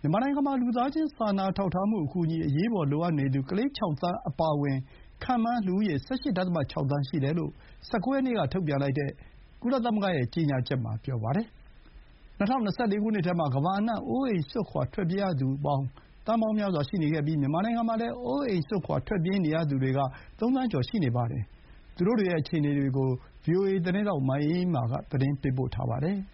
မြန်မာနိုင်ငံမှာ လူသားချင်းစာနာထောက်ထားမှုအကူအညီအရေးပေါ်လိုအပ်နေသူ ကလေး ၆ သန်းအပါအဝင် ခန့်မှန်းလူဦးရေ ၁၈.၆ သန်းရှိတယ်လို့ ၁၉ ရက်နေ့ကထုတ်ပြန်လိုက်တဲ့ ကုလသမဂ္ဂရဲ့ကြေညာချက်မှာပြောပါတယ်။ ၂၀၂၄ ခုနှစ်ထဲမှာ ကမ္ဘာအနှံ့ အိုးအိမ်စွန့်ခွါထွက်ပြေးရသူသန်းပေါင်းများစွာရှိနေခဲ့ပြီး မြန်မာနိုင်ငံမှာလည်း အိုးအိမ်စွန့်ခွါထွက်ပြေးနေရသူတွေက ၃ သန်းကျော်ရှိနေပါတယ်။ သူတို့တွေရဲ့အခြေအနေတွေကို ဗွီအိုအေသတင်းထောက်မအေးအေးမာကသတင်းပေးပို့ထားပါတယ်။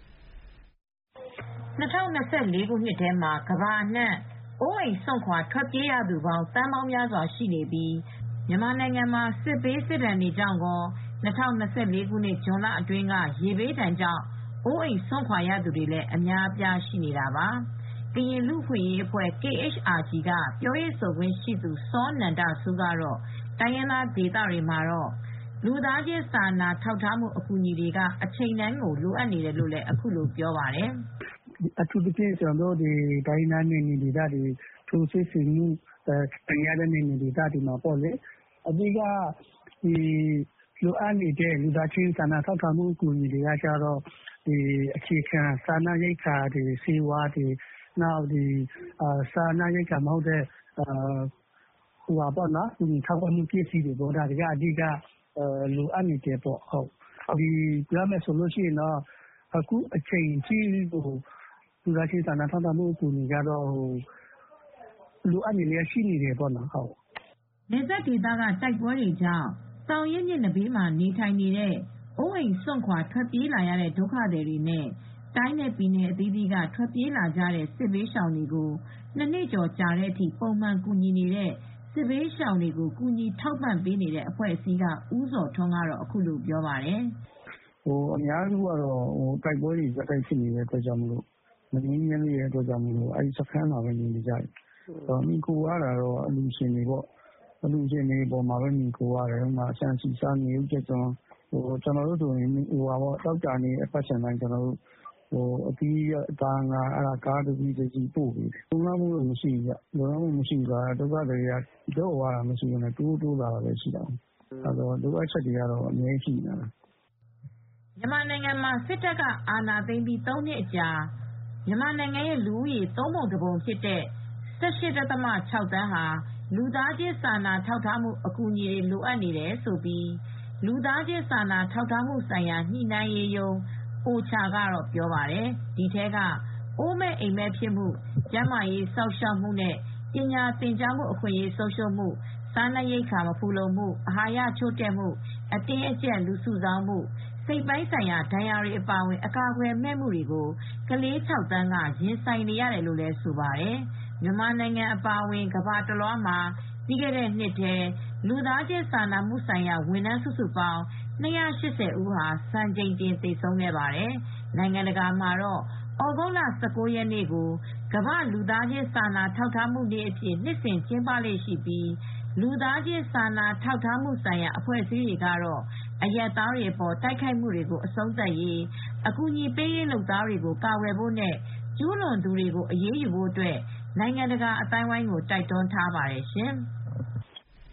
၂၀၂၄ ခုနှစ်ထဲမှာ ကမ္ဘာအနှံ့ အိုးအိမ်စွန့်ခွါထွက်ပြေးရသူပေါင်း သန်းပေါင်းများစွာရှိနေပြီး မြန်မာနိုင်ငံမှာ စစ်ဘေးစစ်ဒဏ်တွေကြောင့်ကော ၂၀၂၄ ခုနှစ် ဇွန်လအတွင်းက ရေဘေးဒဏ်ကြောင့် အိုးအိမ်စွန့်ခွါရသူတွေလည်း အများအပြားရှိနေတာပါ။ ကရင်လူ့အခွင့်ရေးအဖွဲ့ KHRG က ပြောရေးဆိုခွင့်ရှိသူ စောနန္ဒဆူးကတော့ တိုင်းရင်းသားဒေသတွေမှာ လူသားချင်းစာနာထောက်ထားမှုအကူညီတွေက အချိန်တိုင်းလိုအပ်နေတယ်လို့ အခုလိုပြောပါတယ်။ "အထူးသဖြင့် ကျနော်တို့တိုင်းရင်းသားနယ်မြေဒေသတွေ ထိုးစစ်ဆင်မှုခံရတဲ့နယ်မြေဒေသတွေမှာ အဓိကလိုအပ်နေတဲ့ လူသားချင်းစာနာထောက်ထားမှုအကူညီတွေက အခြေခံစားနပ်ရိက္ခာတွေ ဆေးဝါးတွေ စားနပ်ရိက္ခာမဟုတ်တဲ့ ကူညီထောက်ပံ့မှုပစ္စည်းတွေ ဒါတွေက အဓိကလိုအပ်နေတယ်ပေါ့။ ပြောမယ်ဆိုရင် အခုအချိန်ထိကို လူသားချင်းစာနာထောက်ထားမှုအကူညီကတော့ လိုအပ်နေလျက်ရှိနေတယ်ပေါ့နော်။ " နယ်စပ်ဒေသက တိုက်ပွဲတွေကြောင့် သောင်ရင်းမြစ်နဘေးမှာနေထိုင်နေတဲ့ အိုးအိမ်စွန့်ခွါထွက်ပြေးလာရတဲ့ဒုက္ခသည်တွေနဲ့ တိုင်းနဲ့ပြည်နယ်အသီးသီးက ထွက်ပြေးလာကြတဲ့ စစ်ဘေးရှောင်တွေကို ၂ နှစ်ကျော်ကြာတဲ့အထိ ပုံမှန်ကူညီနေတဲ့ စစ်ဘေးရှောင်တွေကို ကူညီထောက်ပံ့ပေးနေတဲ့အဖွဲ့အစည်းက ဦးဇော်ထွန်းကတော့ အခုလိုပြောပါတယ်။ "အများစုကတော့ တိုက်ပွဲတွေဆက်တိုက်ဖြစ်နေတဲ့အတွက်ကြောင့် မငြိမ်းချမ်းသေးတဲ့အတွက်ကြောင့် အဲဒီစခန်းမှာပဲနေနေကြတယ်။ မှီခိုရတာကတော့ အလှူရှင်တွေပေါ်မှာပဲမှီခိုရတယ်။ ဆန်ဆီဆား ငရုတ်ကြက်သွန် ကျနော်တို့ဆိုရင် သောကြာနေ့အပတ်စဉ်တိုင်း အသီးအသားငါး ကားတစီးပို့ပေးတယ်။ လုံလောက်မှုတော့မရှိဘူး။ ဒုက္ခသည်တွေက လျော့သွားတာမရှိဘူး။ တိုးလာတာပဲရှိတယ်။ လိုအပ်ချက်တွေကတော့အမြဲရှိနေတာပဲ " မြန်မာနိုင်ငံမှာ စစ်တပ်ကအာဏာသိမ်းပြီး ၃ နှစ်အကြာ မြန်မာနိုင်ငံရဲ့လူဦးရေ သုံးပုံတပုံဖြစ်တဲ့ ၁၈.၆ သန်းဟာ လူသားချင်းစာနာထောက်ထားမှုအကူညီတွေလိုအပ်နေတယ်လို့ လူသားချင်းစာနာထောက်ထားမှုဆိုင်ရာညှိနှိုင်းရေးရုံး OCHA ကပြောပါတယ်။ ဒီထဲက အိုးမဲ့အိမ်မဲ့ဖြစ်မှု၊ ကျန်းမာရေးစောင့်ရှောက်မှုနဲ့ ပညာသင်ကြားမှုအခွင့်အရေးဆုံးရှုံးမှု၊ စားနပ်ရိက္ခာမဖူလုံမှု၊ အာဟာရချို့တဲ့မှု၊ အတင်းအကြပ်လူစုဆောင်းမှု၊ စိတ်ပိုင်းဆိုင်ရာဒဏ်ရာတွေအပါအဝင် အကာအကွယ်မဲ့မှုတွေကို ကလေး ၆ သန်းက ရင်ဆိုင်နေရတယ်လို့လည်းဆိုပါတယ်။ မြန်မာနိုင်ငံအပါအဝင် ကမ္ဘာတလွှားမှာ ပြီးခဲ့တဲ့နှစ်ထဲ လူသားချင်းစာနာမှုဆိုင်ရာဝန်ထမ်းစုစုပေါင်း ၂၈၀ ဦးဟာ စံချိန်တင်သေဆုံးခဲ့ပါတယ်။ နိုင်ငံတကာမှာတော့ သြဂုတ်လ ၁၉ ရက်နေ့ကို ကမ္ဘာ့လူသားချင်းစာနာထောက်ထားမှုနေ့အဖြစ် နှစ်စဉ်ကျင်းပလေ့ရှိပြီး လူသားချင်းစာနာထောက်ထားမှုဆိုင်ရာအဖွဲ့အစည်းတွေကတော့ အရပ်သားတွေအပေါ်တိုက်ခိုက်မှုတွေကို အဆုံးသတ်ရေး အကူညီပေးရေးလုပ်သားတွေကို ကာကွယ်ဖို့နဲ့ ကျူးလွန်သူတွေကိုအရေးယူဖို့ နိုင်ငံတကာအသိုင်းအဝိုင်းကို တိုက်တွန်းထားပါတယ်ရှင်။